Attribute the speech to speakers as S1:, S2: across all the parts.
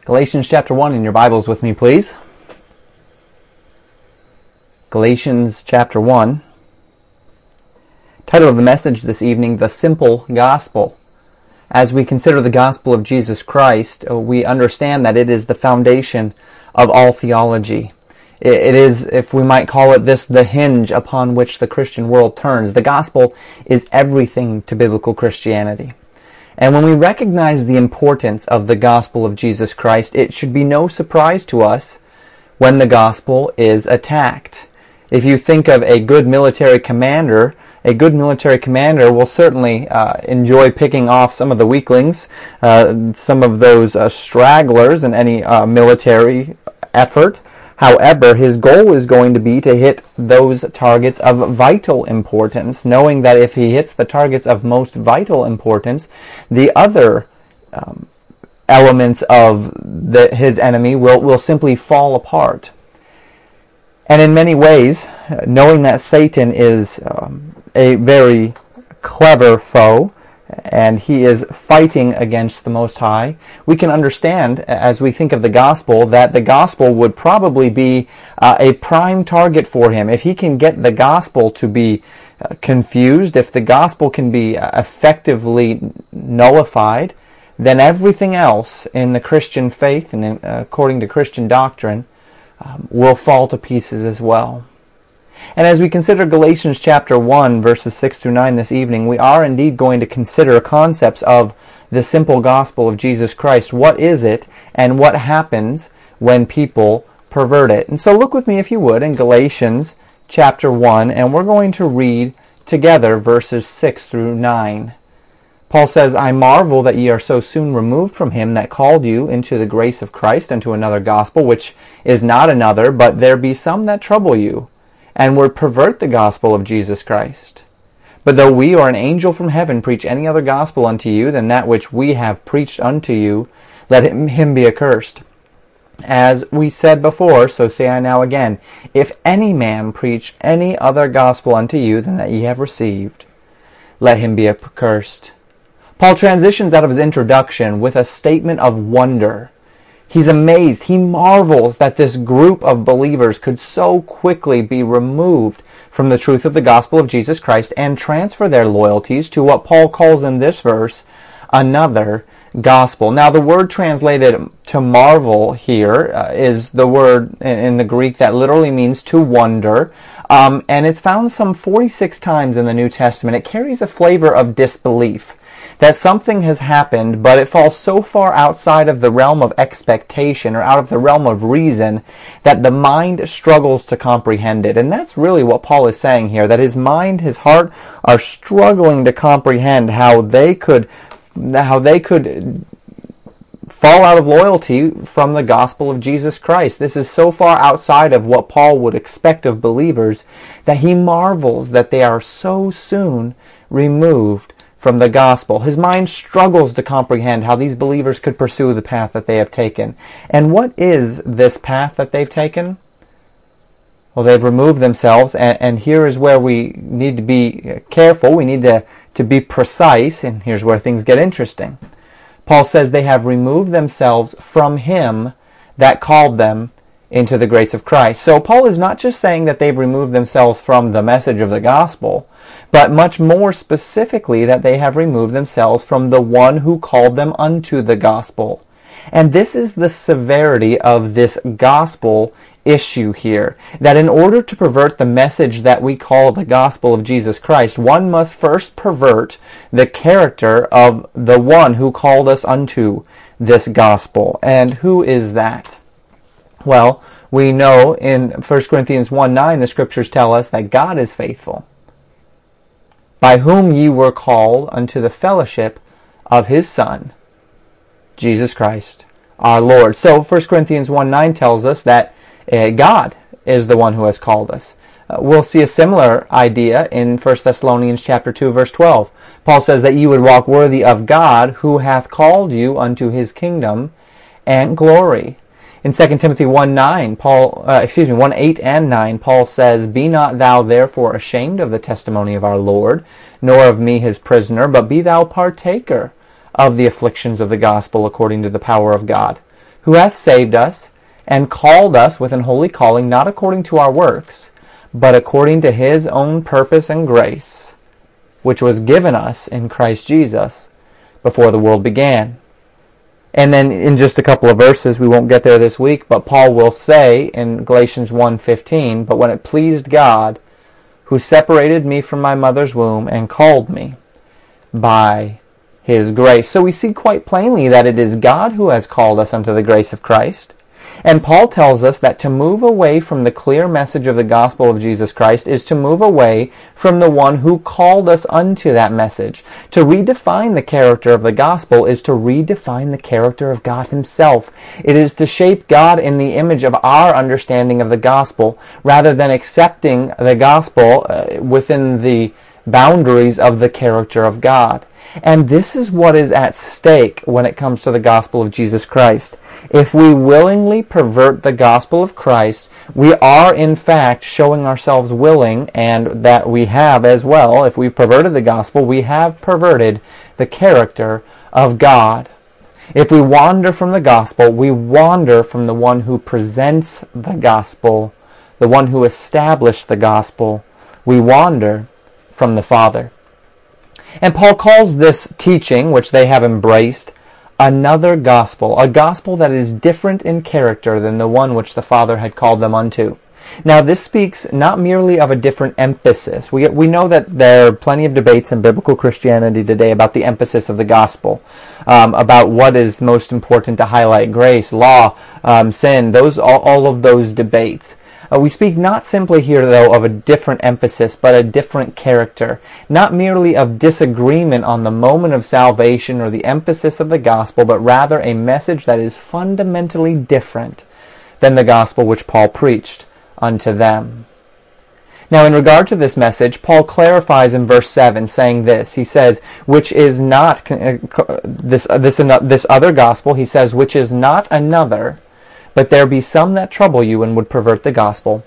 S1: Galatians chapter 1 in your Bibles with me, please. Galatians chapter 1. Title of the message this evening, The Simple Gospel. As we consider the gospel of Jesus Christ, we understand that it is the foundation of all theology. It is, if we might call it this, the hinge upon which the Christian world turns. The gospel is everything to biblical Christianity. And when we recognize the importance of the gospel of Jesus Christ, it should be no surprise to us when the gospel is attacked. If you think of a good military commander will certainly enjoy picking off some of the weaklings, some of those stragglers in any military effort. However, his goal is going to be to hit those targets of vital importance, knowing that if he hits the targets of most vital importance, the other elements of his enemy will simply fall apart. And in many ways, knowing that Satan is a very clever foe, and he is fighting against the Most High, we can understand, as we think of the gospel, that the gospel would probably be a prime target for him. If he can get the gospel to be confused, if the gospel can be effectively nullified, then everything else in the Christian faith and according to Christian doctrine will fall to pieces as well. And as we consider Galatians chapter 1, verses 6 through 9 this evening, we are indeed going to consider concepts of the simple gospel of Jesus Christ. What is it, and what happens when people pervert it? And so look with me, if you would, in Galatians chapter 1, and we're going to read together verses 6 through 9. Paul says, I marvel that ye are so soon removed from him that called you into the grace of Christ unto another gospel, which is not another, but there be some that trouble you, and would pervert the gospel of Jesus Christ. But though we or an angel from heaven preach any other gospel unto you than that which we have preached unto you, let him be accursed. As we said before, so say I now again, if any man preach any other gospel unto you than that ye have received, let him be accursed. Paul transitions out of his introduction with a statement of wonder. He's amazed. He marvels that this group of believers could so quickly be removed from the truth of the gospel of Jesus Christ and transfer their loyalties to what Paul calls in this verse another gospel. Now, the word translated to marvel here is the word in the Greek that literally means to wonder, and it's found some 46 times in the New Testament. It carries a flavor of disbelief. That something has happened, but it falls so far outside of the realm of expectation or out of the realm of reason that the mind struggles to comprehend it. And that's really what Paul is saying here, that his mind, his heart are struggling to comprehend how they could fall out of loyalty from the gospel of Jesus Christ. This is so far outside of what Paul would expect of believers that he marvels that they are so soon removed from the gospel. His mind struggles to comprehend how these believers could pursue the path that they have taken. And what is this path that they've taken? Well, they've removed themselves, and here is where we need to be careful. We need to be precise, and here's where things get interesting. Paul says they have removed themselves from him that called them into the grace of Christ. So Paul is not just saying that they've removed themselves from the message of the gospel, but much more specifically that they have removed themselves from the one who called them unto the gospel. And this is the severity of this gospel issue here, that in order to pervert the message that we call the gospel of Jesus Christ, one must first pervert the character of the one who called us unto this gospel. And who is that? Well, we know in 1 Corinthians 1:9, the scriptures tell us that God is faithful, by whom ye were called unto the fellowship of his Son, Jesus Christ, our Lord. So 1 Corinthians 1:9 tells us that God is the one who has called us. We'll see a similar idea in 1 Thessalonians chapter 2, verse 12. Paul says that you would walk worthy of God, who hath called you unto his kingdom and glory. In 2 Timothy 1:8 and 9, Paul says, Be not thou therefore ashamed of the testimony of our Lord, nor of me his prisoner, but be thou partaker of the afflictions of the gospel according to the power of God, who hath saved us, and called us with an holy calling, not according to our works, but according to his own purpose and grace, which was given us in Christ Jesus before the world began. And then in just a couple of verses, we won't get there this week, but Paul will say in Galatians 1:15, "But when it pleased God, who separated me from my mother's womb and called me by his grace." So we see quite plainly that it is God who has called us unto the grace of Christ. And Paul tells us that to move away from the clear message of the gospel of Jesus Christ is to move away from the one who called us unto that message. To redefine the character of the gospel is to redefine the character of God himself. It is to shape God in the image of our understanding of the gospel, rather than accepting the gospel within the boundaries of the character of God. And this is what is at stake when it comes to the gospel of Jesus Christ. If we willingly pervert the gospel of Christ, we are in fact showing ourselves willing, and that we have as well. If we've perverted the gospel, we have perverted the character of God. If we wander from the gospel, we wander from the one who presents the gospel, the one who established the gospel. We wander from the Father. And Paul calls this teaching, which they have embraced, another gospel, a gospel that is different in character than the one which the Father had called them unto. Now, this speaks not merely of a different emphasis. We know that there are plenty of debates in biblical Christianity today about the emphasis of the gospel, about what is most important to highlight: grace, law, sin, all of those debates. We speak not simply here, though, of a different emphasis, but a different character. Not merely of disagreement on the moment of salvation or the emphasis of the gospel, but rather a message that is fundamentally different than the gospel which Paul preached unto them. Now, in regard to this message, Paul clarifies in verse 7, saying this. He says, which is not, this other gospel, he says, which is not another, but there be some that trouble you and would pervert the gospel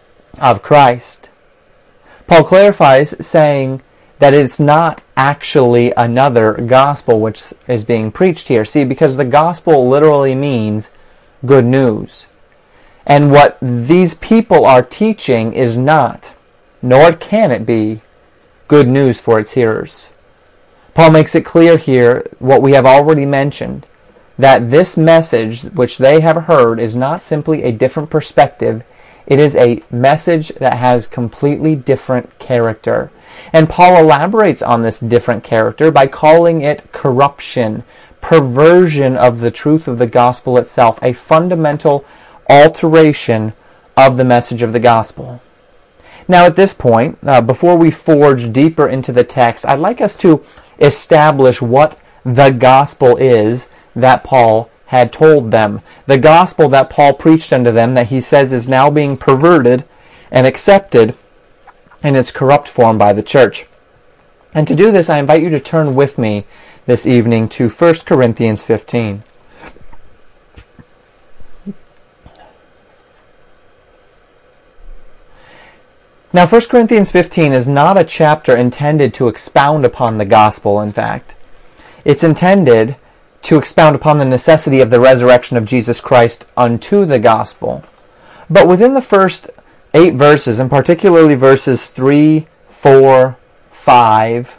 S1: of Christ. Paul clarifies, saying that it's not actually another gospel which is being preached here. See, because the gospel literally means good news. And what these people are teaching is not, nor can it be, good news for its hearers. Paul makes it clear here what we have already mentioned, that this message which they have heard is not simply a different perspective. It is a message that has completely different character. And Paul elaborates on this different character by calling it corruption, perversion of the truth of the gospel itself, a fundamental alteration of the message of the gospel. Now at this point, before we forge deeper into the text, I'd like us to establish what the gospel is that Paul had told them. The gospel that Paul preached unto them, that he says is now being perverted and accepted in its corrupt form by the church. And to do this, I invite you to turn with me this evening to 1 Corinthians 15. Now, 1 Corinthians 15 is not a chapter intended to expound upon the gospel, in fact. It's intended to expound upon the necessity of the resurrection of Jesus Christ unto the gospel. But within the first 8 verses, and particularly verses 3, 4, 5,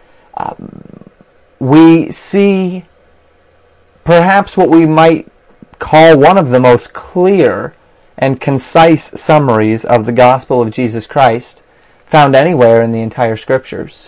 S1: we see perhaps what we might call one of the most clear and concise summaries of the gospel of Jesus Christ found anywhere in the entire Scriptures.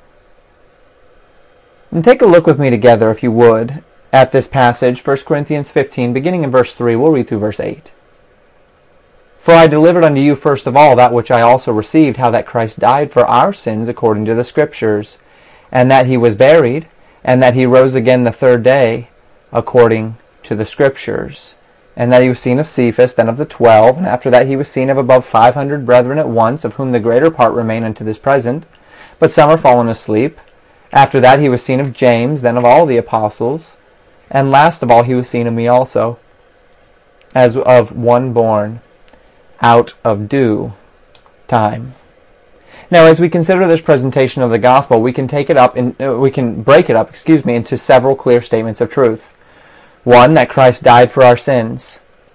S1: And take a look with me together, if you would, at this passage, 1 Corinthians 15, beginning in verse 3. We'll read through verse 8. For I delivered unto you first of all that which I also received, how that Christ died for our sins according to the Scriptures, and that he was buried, and that he rose again the third day according to the Scriptures, and that he was seen of Cephas, then of the 12, and after that he was seen of above 500 brethren at once, of whom the greater part remain unto this present, but some are fallen asleep. After that he was seen of James, then of all the apostles, and last of all he was seen of me also, as of one born out of due time. Now, as we consider this presentation of the gospel, we can break it up into several clear statements of truth. 1, that Christ died for our sins.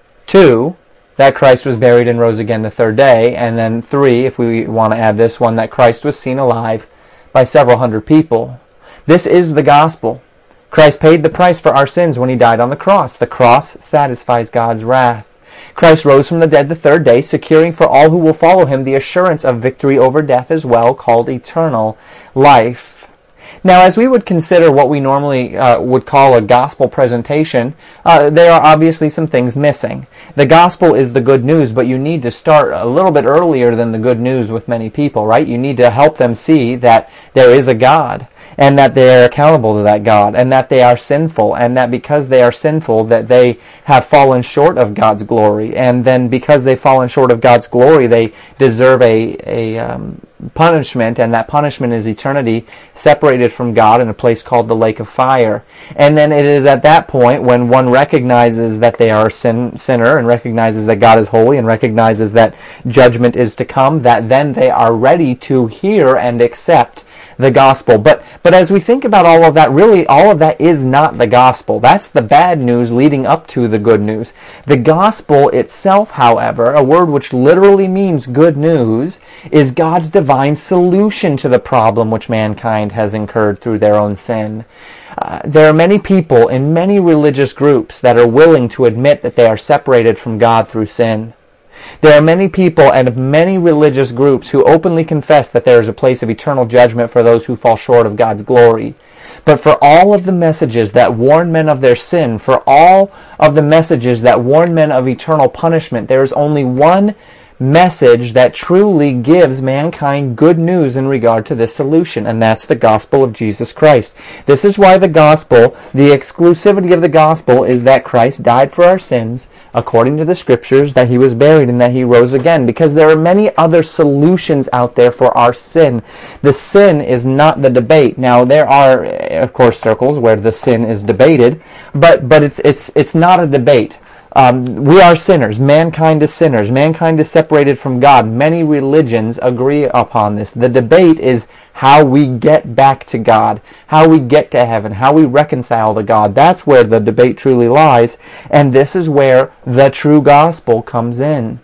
S1: 2, that Christ was buried and rose again the third day. And then 3, if we want to add this one, that Christ was seen alive by several hundred people. This is the gospel. Christ paid the price for our sins when he died on the cross. The cross satisfies God's wrath. Christ rose from the dead the third day, securing for all who will follow him the assurance of victory over death as well, called eternal life. Now, as we would consider what we normally would call a gospel presentation, there are obviously some things missing. The gospel is the good news, but you need to start a little bit earlier than the good news with many people, right? You need to help them see that there is a God, and that they are accountable to that God, and that they are sinful, and that because they are sinful, that they have fallen short of God's glory, and then because they've fallen short of God's glory, they deserve a punishment, and that punishment is eternity separated from God in a place called the lake of fire. And then it is at that point when one recognizes that they are a sinner, and recognizes that God is holy, and recognizes that judgment is to come, that then they are ready to hear and accept the gospel. But as we think about all of that, really all of that is not the gospel. That's the bad news leading up to the good news. The gospel itself, however, a word which literally means good news, is God's divine solution to the problem which mankind has incurred through their own sin. There are many people in many religious groups that are willing to admit that they are separated from God through sin. There are many people and many religious groups who openly confess that there is a place of eternal judgment for those who fall short of God's glory. But for all of the messages that warn men of their sin, for all of the messages that warn men of eternal punishment, there is only one message that truly gives mankind good news in regard to this solution, and that's the gospel of Jesus Christ. This is why the gospel, the exclusivity of the gospel, is that Christ died for our sins, according to the scriptures, that he was buried and that he rose again, because there are many other solutions out there for our sin. The sin is not the debate. Now, there are, of course, circles where the sin is debated, but it's not a debate. We are sinners. Mankind is sinners. Mankind is separated from God. Many religions agree upon this. The debate is how we get back to God, how we get to heaven, how we reconcile to God. That's where the debate truly lies, and this is where the true gospel comes in.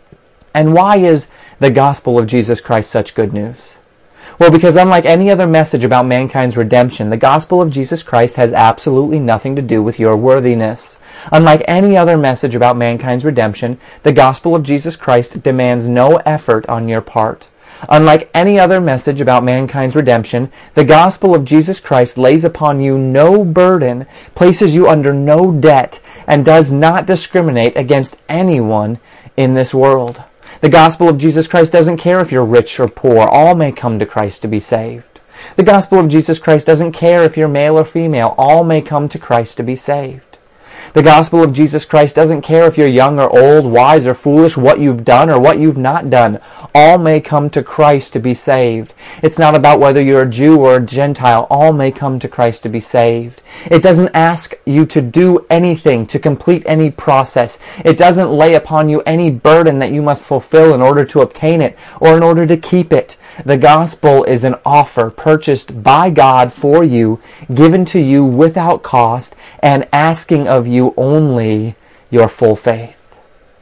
S1: And why is the gospel of Jesus Christ such good news? Well, because unlike any other message about mankind's redemption, the gospel of Jesus Christ has absolutely nothing to do with your worthiness. Unlike any other message about mankind's redemption, the gospel of Jesus Christ demands no effort on your part. Unlike any other message about mankind's redemption, the gospel of Jesus Christ lays upon you no burden, places you under no debt, and does not discriminate against anyone in this world. The gospel of Jesus Christ doesn't care if you're rich or poor. All may come to Christ to be saved. The gospel of Jesus Christ doesn't care if you're male or female. All may come to Christ to be saved. The gospel of Jesus Christ doesn't care if you're young or old, wise or foolish, what you've done or what you've not done. All may come to Christ to be saved. It's not about whether you're a Jew or a Gentile. All may come to Christ to be saved. It doesn't ask you to do anything, to complete any process. It doesn't lay upon you any burden that you must fulfill in order to obtain it or in order to keep it. The gospel is an offer purchased by God for you, given to you without cost, and asking of you only your full faith.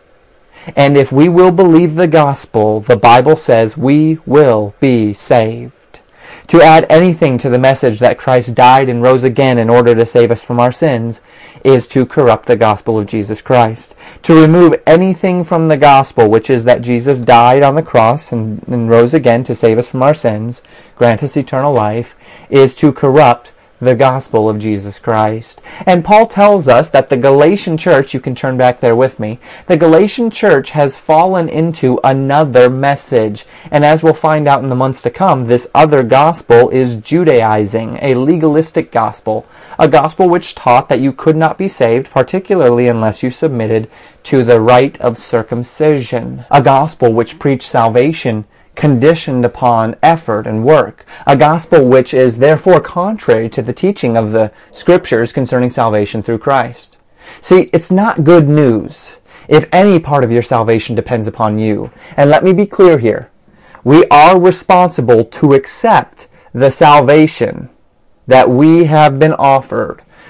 S1: And if we will believe the gospel, the Bible says we will be saved. To add anything to the message that Christ died and rose again in order to save us from our sins is to corrupt the gospel of Jesus Christ. To remove anything from the gospel, which is that Jesus died on the cross and rose again to save us from our sins, grant us eternal life, is to corrupt the gospel of Jesus Christ. And Paul tells us that the Galatian church, you can turn back there with me, the Galatian church has fallen into another message. And as we'll find out in the months to come, this other gospel is Judaizing, a legalistic gospel, a gospel which taught that you could not be saved, particularly unless you submitted to the rite of circumcision, a gospel which preached salvation conditioned upon effort and work, a gospel which is therefore contrary to the teaching of the scriptures concerning salvation through Christ. See, it's not good news if any part of your salvation depends upon you. And let me be clear here. We are responsible to accept the salvation that we have been offered.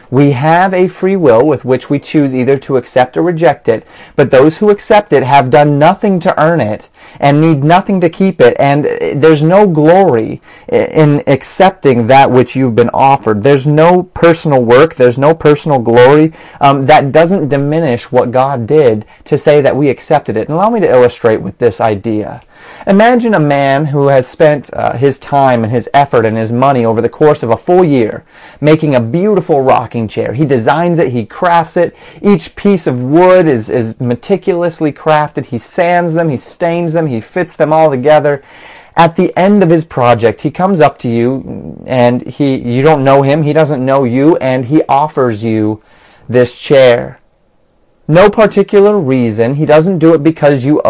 S1: We have a free will with which we choose either to accept or reject it, but those who accept it have done nothing to earn it and need nothing to keep it, and there's no glory in accepting that which you've been offered. There's no personal work, there's no personal glory. That doesn't diminish what God did to say that we accepted it. And allow me to illustrate with this idea. Imagine a man who has spent his time and his effort and his money over the course of a full year making a beautiful rocking chair. He designs it, he crafts it. Each piece of wood is meticulously crafted. He sands them, he stains them, he fits them all together. At the end of his project, he comes up to you, and you don't know him, he doesn't know you, and he offers you this chair. No particular reason. He doesn't do it because you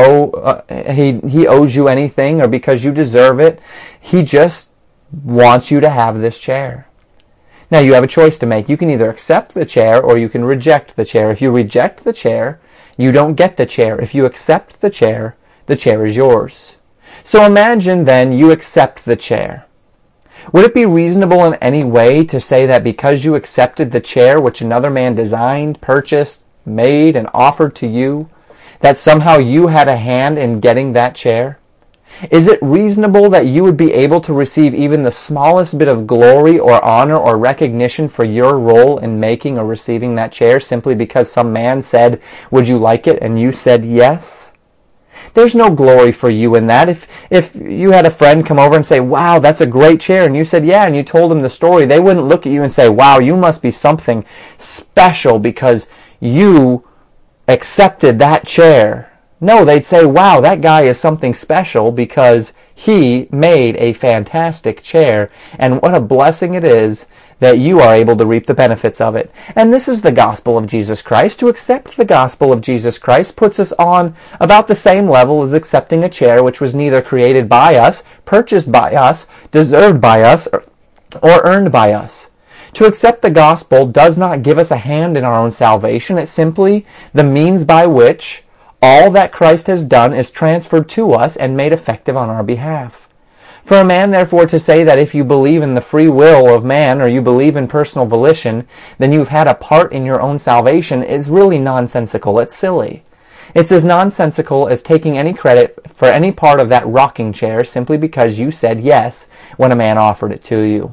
S1: he owes you anything or because you deserve it. He just wants you to have this chair. Now you have a choice to make. You can either accept the chair or you can reject the chair. If you reject the chair, you don't get the chair. If you accept the chair is yours. So imagine then you accept the chair. Would it be reasonable in any way to say that because you accepted the chair which another man designed, purchased, made, and offered to you, that somehow you had a hand in getting that chair? Is it reasonable that you would be able to receive even the smallest bit of glory or honor or recognition for your role in making or receiving that chair simply because some man said, "Would you like it?" and you said yes? There's no glory for you in that. If you had a friend come over and say, "Wow, that's a great chair," and you said, "Yeah," and you told them the story, they wouldn't look at you and say, "Wow, you must be something special because you accepted that chair." No, they'd say, "Wow, that guy is something special because he made a fantastic chair, and what a blessing it is that you are able to reap the benefits of it." And this is the gospel of Jesus Christ. To accept the gospel of Jesus Christ puts us on about the same level as accepting a chair which was neither created by us, purchased by us, deserved by us, or earned by us. To accept the gospel does not give us a hand in our own salvation. It's simply the means by which all that Christ has done is transferred to us and made effective on our behalf. For a man, therefore, to say that if you believe in the free will of man or you believe in personal volition, then you've had a part in your own salvation is really nonsensical. It's silly. It's as nonsensical as taking any credit for any part of that rocking chair simply because you said yes when a man offered it to you.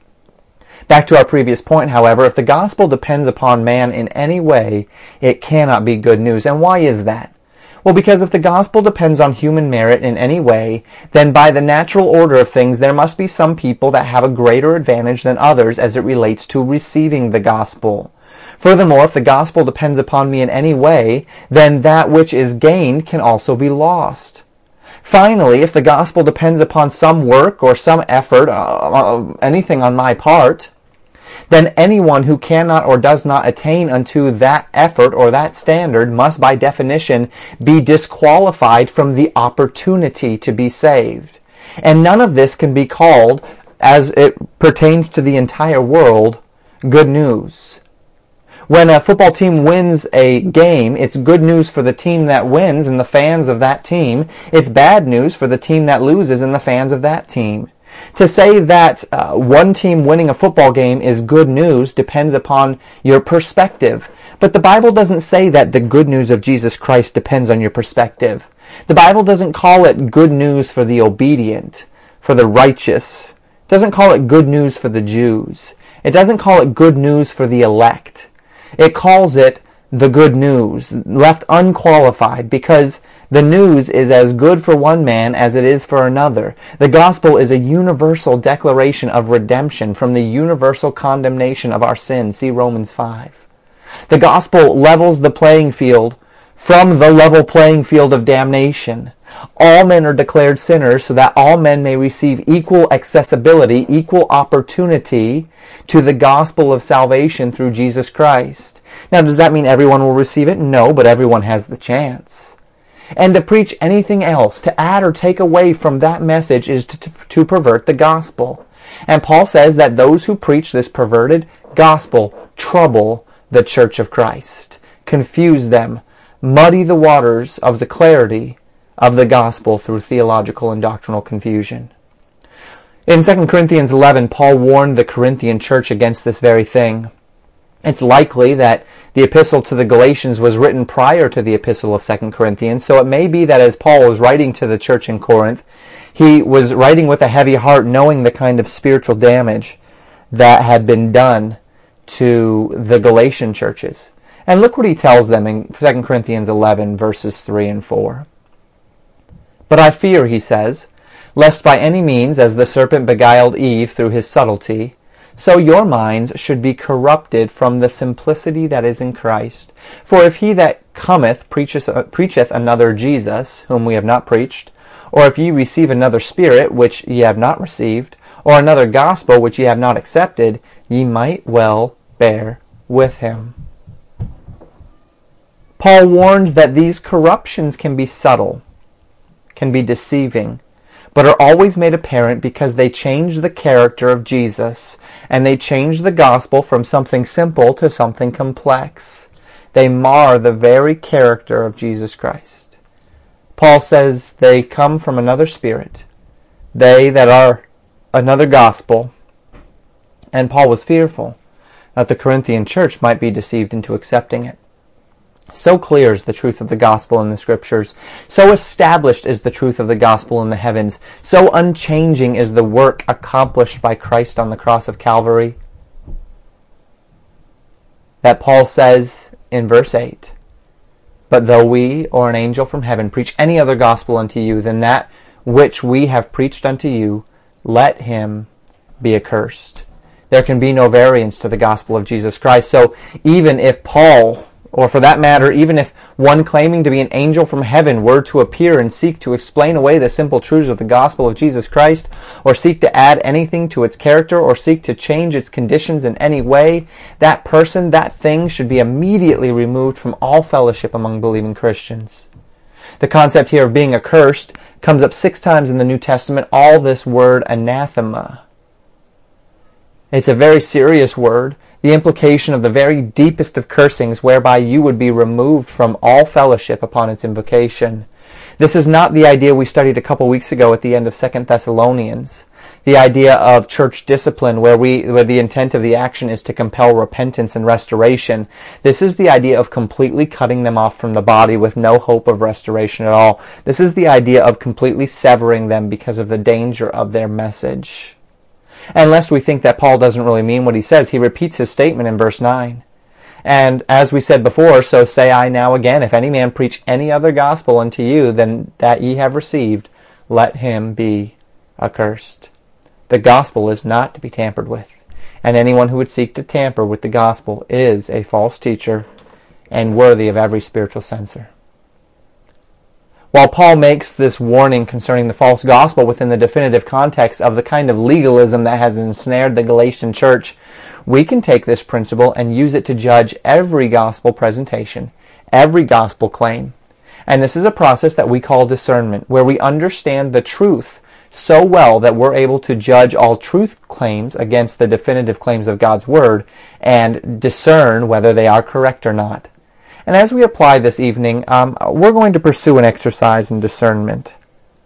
S1: Back to our previous point, however, if the gospel depends upon man in any way, it cannot be good news. And why is that? Well, because if the gospel depends on human merit in any way, then by the natural order of things, there must be some people that have a greater advantage than others as it relates to receiving the gospel. Furthermore, if the gospel depends upon me in any way, then that which is gained can also be lost. Finally, if the gospel depends upon some work or some effort, anything on my part, then anyone who cannot or does not attain unto that effort or that standard must by definition be disqualified from the opportunity to be saved. And none of this can be called, as it pertains to the entire world, good news. When a football team wins a game, it's good news for the team that wins and the fans of that team. It's bad news for the team that loses and the fans of that team. To say that one team winning a football game is good news depends upon your perspective. But the Bible doesn't say that the good news of Jesus Christ depends on your perspective. The Bible doesn't call it good news for the obedient, for the righteous. It doesn't call it good news for the Jews. It doesn't call it good news for the elect. It calls it the good news, left unqualified, because the news is as good for one man as it is for another. The gospel is a universal declaration of redemption from the universal condemnation of our sin. See Romans 5. The gospel levels the playing field from the level playing field of damnation. All men are declared sinners so that all men may receive equal accessibility, equal opportunity to the gospel of salvation through Jesus Christ. Now, does that mean everyone will receive it? No, but everyone has the chance. And to preach anything else, to add or take away from that message is to pervert the gospel. And Paul says that those who preach this perverted gospel trouble the church of Christ, confuse them, muddy the waters of the clarity of the gospel through theological and doctrinal confusion. In 2 Corinthians 11, Paul warned the Corinthian church against this very thing. It's likely that the epistle to the Galatians was written prior to the epistle of 2 Corinthians, so it may be that as Paul was writing to the church in Corinth, he was writing with a heavy heart, knowing the kind of spiritual damage that had been done to the Galatian churches. And look what he tells them in 2 Corinthians 11, verses 3 and 4. But I fear, he says, lest by any means, as the serpent beguiled Eve through his subtlety, so your minds should be corrupted from the simplicity that is in Christ. For if he that cometh preacheth another Jesus, whom we have not preached, or if ye receive another Spirit, which ye have not received, or another gospel, which ye have not accepted, ye might well bear with him. Paul warns that these corruptions can be subtle, can be deceiving, but are always made apparent because they change the character of Jesus, and they change the gospel from something simple to something complex. They mar the very character of Jesus Christ. Paul says they come from another spirit, they that are another gospel, and Paul was fearful that the Corinthian church might be deceived into accepting it. So clear is the truth of the gospel in the scriptures. So established is the truth of the gospel in the heavens. So unchanging is the work accomplished by Christ on the cross of Calvary, that Paul says in verse 8, But though we or an angel from heaven preach any other gospel unto you than that which we have preached unto you, let him be accursed. There can be no variance to the gospel of Jesus Christ. So even if Paul, or for that matter, even if one claiming to be an angel from heaven were to appear and seek to explain away the simple truths of the gospel of Jesus Christ, or seek to add anything to its character, or seek to change its conditions in any way, that person, that thing should be immediately removed from all fellowship among believing Christians. The concept here of being accursed comes up 6 times in the New Testament, all this word anathema. It's a very serious word. The implication of the very deepest of cursings, whereby you would be removed from all fellowship upon its invocation. This is not the idea we studied a couple weeks ago at the end of 2 Thessalonians. The idea of church discipline, where the intent of the action is to compel repentance and restoration. This is the idea of completely cutting them off from the body with no hope of restoration at all. This is the idea of completely severing them because of the danger of their message. Unless we think that Paul doesn't really mean what he says, he repeats his statement in verse 9. And as we said before, so say I now again, if any man preach any other gospel unto you than that ye have received, let him be accursed. The gospel is not to be tampered with, and anyone who would seek to tamper with the gospel is a false teacher and worthy of every spiritual censor. While Paul makes this warning concerning the false gospel within the definitive context of the kind of legalism that has ensnared the Galatian church, we can take this principle and use it to judge every gospel presentation, every gospel claim. And this is a process that we call discernment, where we understand the truth so well that we're able to judge all truth claims against the definitive claims of God's Word and discern whether they are correct or not. And as we apply this evening, we're going to pursue an exercise in discernment.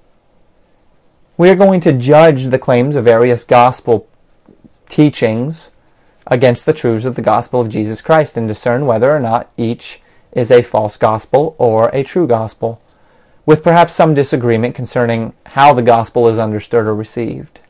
S1: We are going to judge the claims of various gospel teachings against the truths of the gospel of Jesus Christ and discern whether or not each is a false gospel or a true gospel, with perhaps some disagreement concerning how the gospel is understood or received.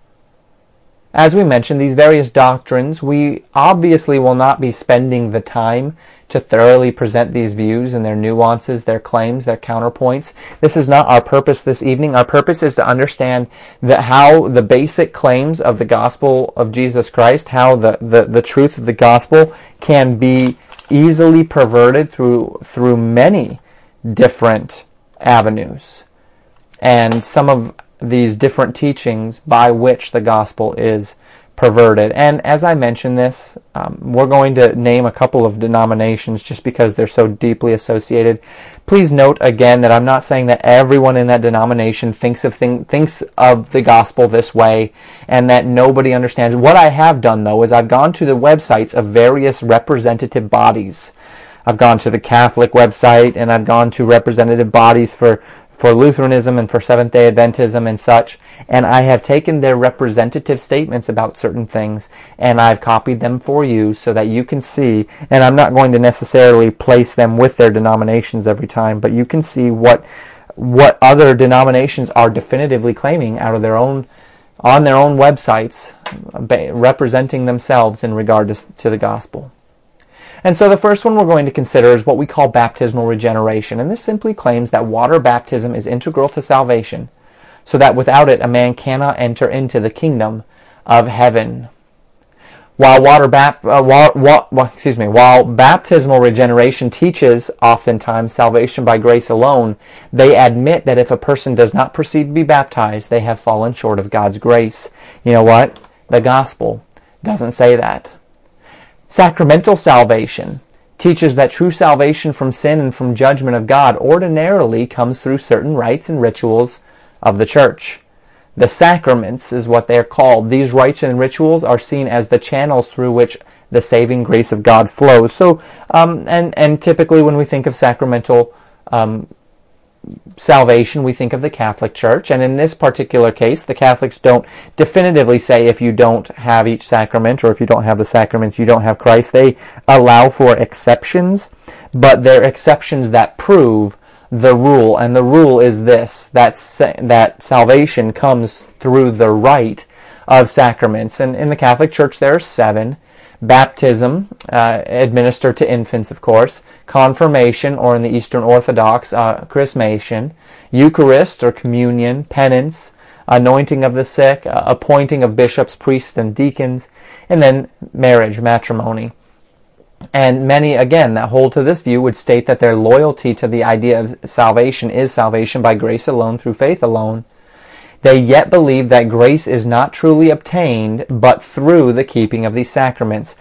S1: As we mentioned, these various doctrines, we obviously will not be spending the time to thoroughly present these views and their nuances, their claims, their counterpoints. This is not our purpose this evening. Our purpose is to understand how the basic claims of the gospel of Jesus Christ, how the truth of the gospel can be easily perverted through many different avenues, and some of these different teachings by which the gospel is perverted. And as I mention this, we're going to name a couple of denominations just because they're so deeply associated. Please note again that I'm not saying that everyone in that denomination thinks of the gospel this way and that nobody understands. What I have done, though, is I've gone to the websites of various representative bodies. I've gone to the Catholic website, and I've gone to representative bodies for for Lutheranism and for Seventh-day Adventism and such, and I have taken their representative statements about certain things, and I've copied them for you so that you can see, and I'm not going to necessarily place them with their denominations every time, but you can see what other denominations are definitively claiming out of their own, on their own websites, representing themselves in regard to the gospel. And so the first one we're going to consider is what we call baptismal regeneration. And this simply claims that water baptism is integral to salvation, so that without it a man cannot enter into the kingdom of heaven. While baptismal regeneration teaches oftentimes salvation by grace alone, they admit that if a person does not proceed to be baptized, they have fallen short of God's grace. You know what? The gospel doesn't say that. Sacramental salvation teaches that true salvation from sin and from judgment of God ordinarily comes through certain rites and rituals of the church. The sacraments is what they're called. These rites and rituals are seen as the channels through which the saving grace of God flows. So, and typically when we think of sacramental salvation, we think of the Catholic Church, and in this particular case, the Catholics don't definitively say if you don't have each sacrament or if you don't have the sacraments, you don't have Christ. They allow for exceptions, but they're exceptions that prove the rule, and the rule is this, that salvation comes through the rite of sacraments. And in the Catholic Church, there are 7. Baptism, administered to infants, of course. Confirmation, or in the Eastern Orthodox, chrismation. Eucharist, or communion. Penance. Anointing of the sick. Appointing of bishops, priests, and deacons. And then marriage, matrimony. And many, again, that hold to this view would state that their loyalty to the idea of salvation is salvation by grace alone, through faith alone. They yet believe that grace is not truly obtained, but through the keeping of these sacraments.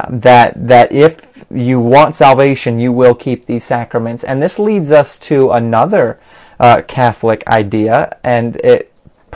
S1: That if you want salvation, you will keep these sacraments. And this leads us to another Catholic idea, and it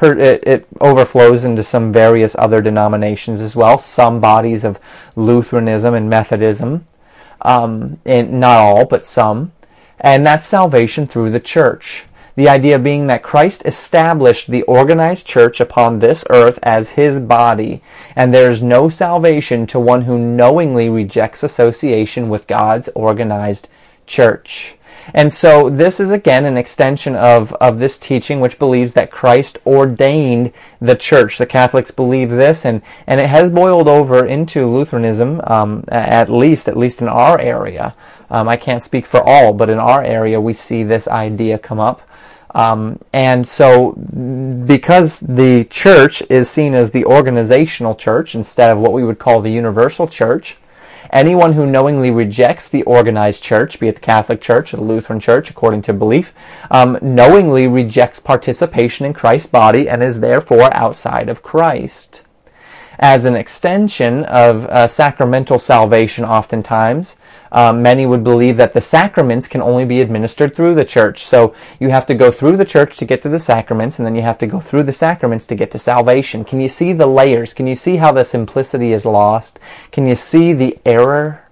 S1: overflows into some various other denominations as well. Some bodies of Lutheranism and Methodism, and not all, but some. And that's salvation through the church. The idea being that Christ established the organized church upon this earth as his body, and there is no salvation to one who knowingly rejects association with God's organized church. And so this is again an extension of this teaching, which believes that Christ ordained the church. The Catholics believe this, and it has boiled over into Lutheranism, at least in our area. I can't speak for all, but in our area we see this idea come up. And so because the church is seen as the organizational church instead of what we would call the universal church, anyone who knowingly rejects the organized church, be it the Catholic Church or the Lutheran Church, according to belief, knowingly rejects participation in Christ's body and is therefore outside of Christ. As an extension of sacramental salvation, oftentimes, many would believe that the sacraments can only be administered through the church. So you have to go through the church to get to the sacraments, and then you have to go through the sacraments to get to salvation. Can you see the layers? Can you see how the simplicity is lost? Can you see the error?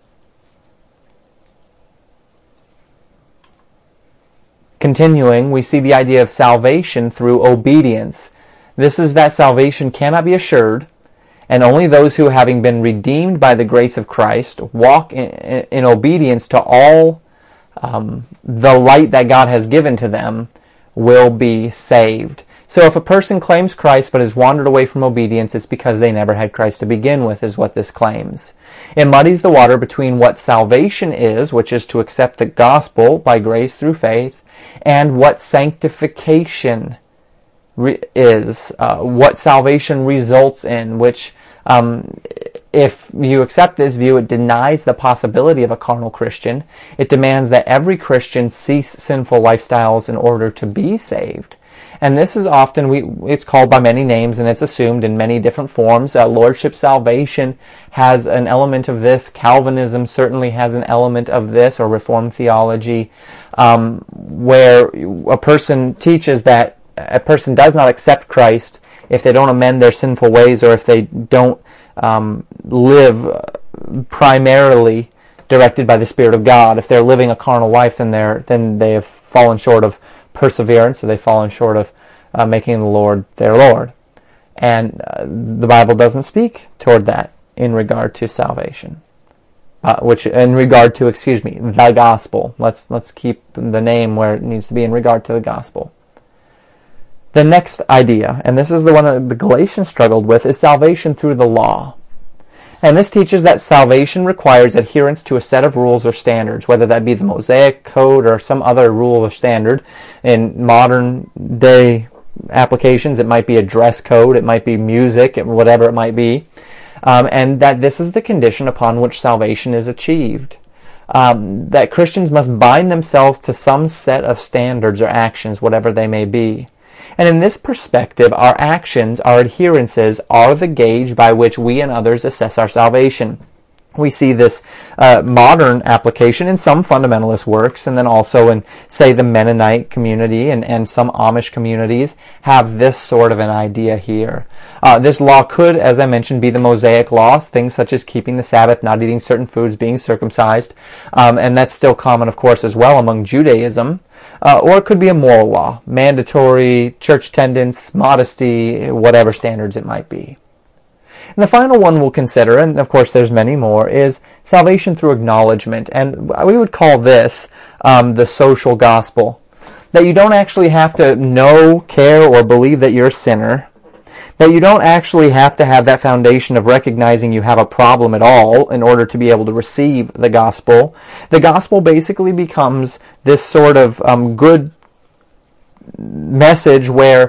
S1: Continuing, we see the idea of salvation through obedience. This is that salvation cannot be assured, and only those who, having been redeemed by the grace of Christ, walk in obedience to all the light that God has given to them, will be saved. So if a person claims Christ but has wandered away from obedience, it's because they never had Christ to begin with, is what this claims. It muddies the water between what salvation is, which is to accept the gospel by grace through faith, and what sanctification is, what salvation results in, which if you accept this view, it denies the possibility of a carnal Christian. It demands that every Christian cease sinful lifestyles in order to be saved. And this is often, it's called by many names, and it's assumed in many different forms. Lordship salvation has an element of this. Calvinism certainly has an element of this, or Reformed theology, where a person teaches that a person does not accept Christ if they don't amend their sinful ways, or if they don't live primarily directed by the Spirit of God. If they're living a carnal life, then they have fallen short of perseverance, so they've fallen short of making the Lord their Lord. And the Bible doesn't speak toward that in regard to salvation. Which, in regard to, the gospel. Let's keep the name where it needs to be in regard to the gospel. The next idea, and this is the one that the Galatians struggled with, is salvation through the law. And this teaches that salvation requires adherence to a set of rules or standards, whether that be the Mosaic Code or some other rule or standard. In modern day applications, it might be a dress code, it might be music, whatever it might be. And that this is the condition upon which salvation is achieved. That Christians must bind themselves to some set of standards or actions, whatever they may be. And in this perspective, our actions, our adherences, are the gauge by which we and others assess our salvation. We see this modern application in some fundamentalist works, and then also in, say, the Mennonite community and some Amish communities have this sort of an idea here. This law could, as I mentioned, be the Mosaic law, things such as keeping the Sabbath, not eating certain foods, being circumcised, and that's still common, of course, as well among Judaism. Or it could be a moral law, mandatory church attendance, modesty, whatever standards it might be. And the final one we'll consider, and of course there's many more, is salvation through acknowledgement. And we would call this the social gospel. That you don't actually have to know, care, or believe that you're a sinner. That you don't actually have to have that foundation of recognizing you have a problem at all in order to be able to receive the gospel. The gospel basically becomes this sort of good message where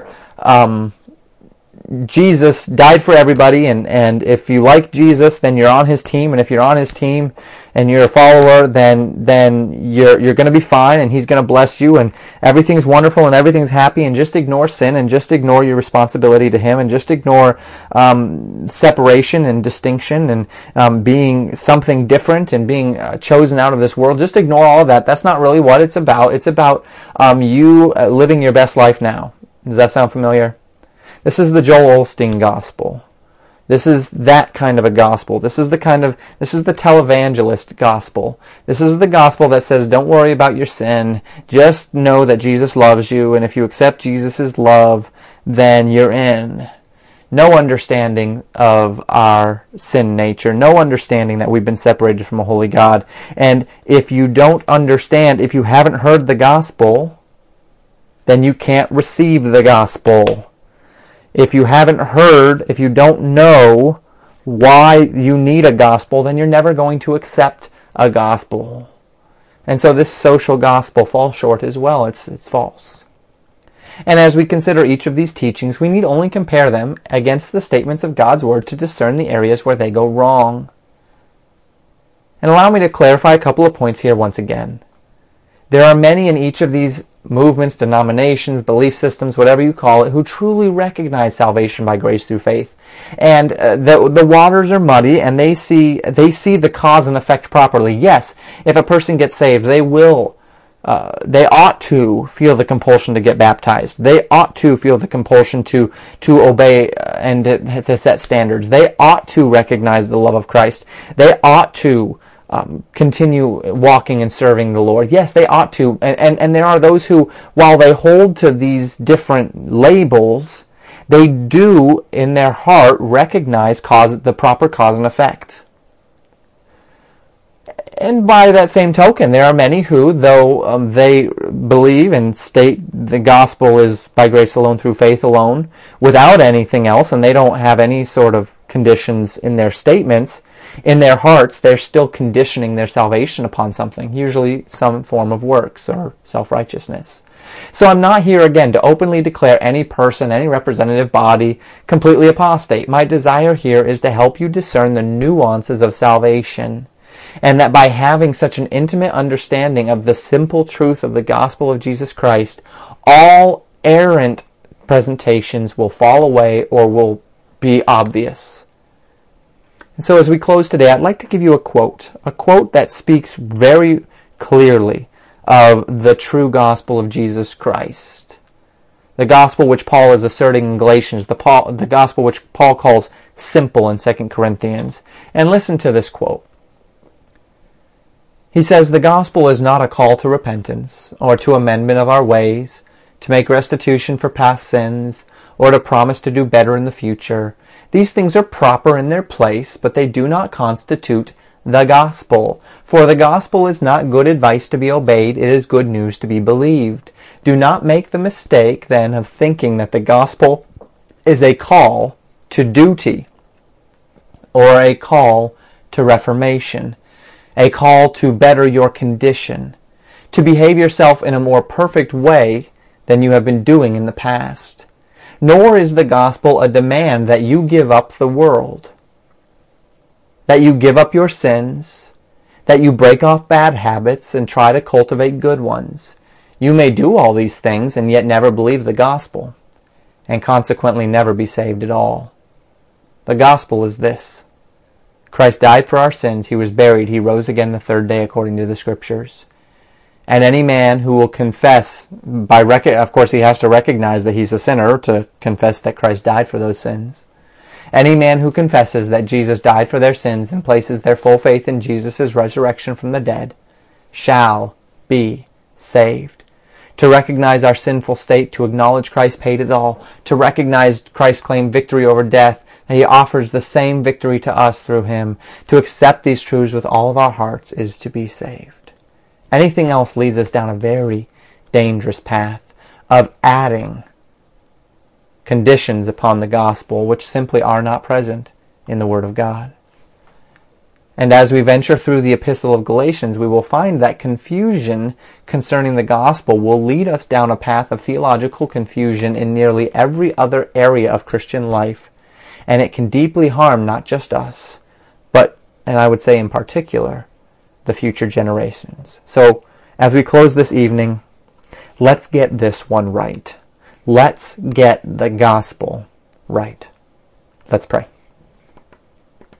S1: Jesus died for everybody, and if you like Jesus, then you're on his team, and if you're on his team and you're a follower, then you're going to be fine, and he's going to bless you, and everything's wonderful and everything's happy, and just ignore sin, and just ignore your responsibility to him, and just ignore separation and distinction and being something different and being chosen out of this world. Just ignore all of that. That's not really what it's about. It's about you living your best life now. Does that sound familiar? This is the Joel Osteen gospel. This is that kind of a gospel. This is the televangelist gospel. This is the gospel that says, don't worry about your sin. Just know that Jesus loves you, and if you accept Jesus' love, then you're in. No understanding of our sin nature. No understanding that we've been separated from a holy God. And if you don't understand, if you haven't heard the gospel, then you can't receive the gospel. If you haven't heard, if you don't know why you need a gospel, then you're never going to accept a gospel. And so this social gospel falls short as well. It's false. And as we consider each of these teachings, we need only compare them against the statements of God's Word to discern the areas where they go wrong. And allow me to clarify a couple of points here once again. There are many in each of these movements, denominations, belief systems, whatever you call it, who truly recognize salvation by grace through faith. And the waters are muddy, and they see the cause and effect properly. Yes, if a person gets saved, they ought to feel the compulsion to get baptized. They ought to feel the compulsion to obey and to set standards. They ought to recognize the love of Christ. They ought to continue walking and serving the Lord. Yes, they ought to. And there are those who, while they hold to these different labels, they do, in their heart, recognize the proper cause and effect. And by that same token, there are many who, though they believe and state the gospel is by grace alone through faith alone, without anything else, and they don't have any sort of conditions in their statements, in their hearts, they're still conditioning their salvation upon something, usually some form of works or self-righteousness. So I'm not here again to openly declare any person, any representative body, completely apostate. My desire here is to help you discern the nuances of salvation, and that by having such an intimate understanding of the simple truth of the gospel of Jesus Christ, all errant presentations will fall away or will be obvious. And so as we close today, I'd like to give you a quote that speaks very clearly of the true gospel of Jesus Christ. The gospel which Paul is asserting in Galatians, the gospel which Paul calls simple in 2 Corinthians. And listen to this quote. He says, "The gospel is not a call to repentance or to amendment of our ways. to make restitution for past sins, or to promise to do better in the future. These things are proper in their place, but they do not constitute the gospel. For the gospel is not good advice to be obeyed, it is good news to be believed. Do not make the mistake, then, of thinking that the gospel is a call to duty, or a call to reformation, a call to better your condition, to behave yourself in a more perfect way than you have been doing in the past. Nor is the gospel a demand that you give up the world, that you give up your sins, that you break off bad habits and try to cultivate good ones. You may do all these things and yet never believe the gospel, and consequently never be saved at all. The gospel is this: Christ died for our sins, He was buried, He rose again the third day according to the Scriptures. And any man who will confess, of course he has to recognize that he's a sinner to confess that Christ died for those sins. Any man who confesses that Jesus died for their sins and places their full faith in Jesus' resurrection from the dead shall be saved. To recognize our sinful state, to acknowledge Christ paid it all, to recognize Christ's claimed victory over death, that He offers the same victory to us through Him, to accept these truths with all of our hearts is to be saved. Anything else leads us down a very dangerous path of adding conditions upon the gospel which simply are not present in the Word of God. And as we venture through the Epistle of Galatians, we will find that confusion concerning the gospel will lead us down a path of theological confusion in nearly every other area of Christian life. And it can deeply harm not just us, but, and I would say in particular, the future generations. So, as we close this evening, let's get this one right. Let's get the gospel right. Let's pray.